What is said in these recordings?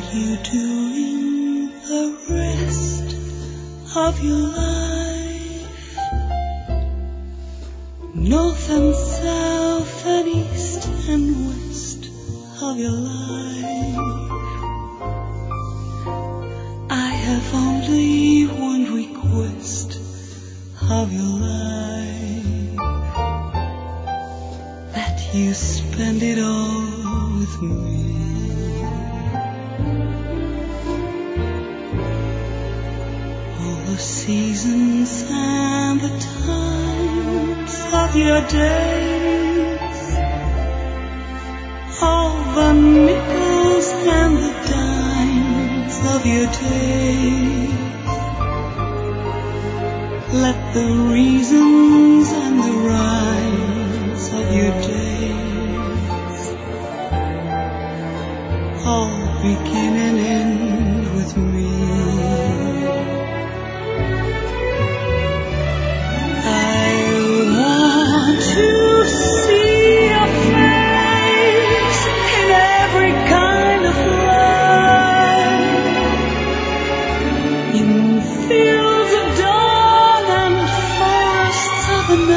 you during the rest of your life? North and south and east and west of your life. I have only one request of your life, that you spend it all with me. All the seasons and the times of your days, all the nickels and the dimes of your days. Let the reasons and the rhymes of your days all begin and end with me. I want to see your face in every kind of light, in fields of dawn and forests of the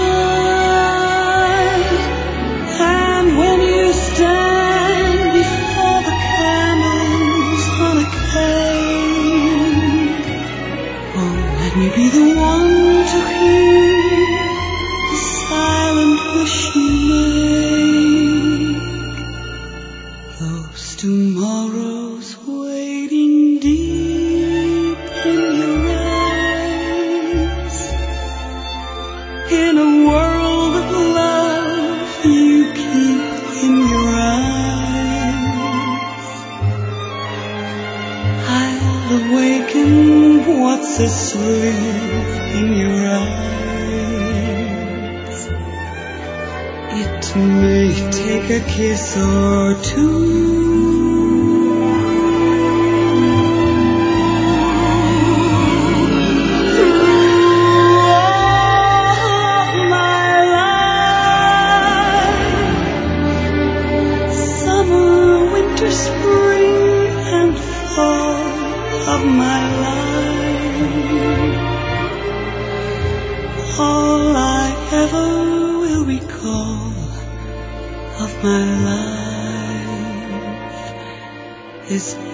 night. And when you stand before the candles on a cake, oh, let me be the one to hear the silent wish you make. Those tomorrows waiting deep in your eyes, in a world of love you keep in your eyes. I'll awaken what's asleep in your eyes. It may take a kiss or two. Spring and fall of my life, all I ever will recall of my life is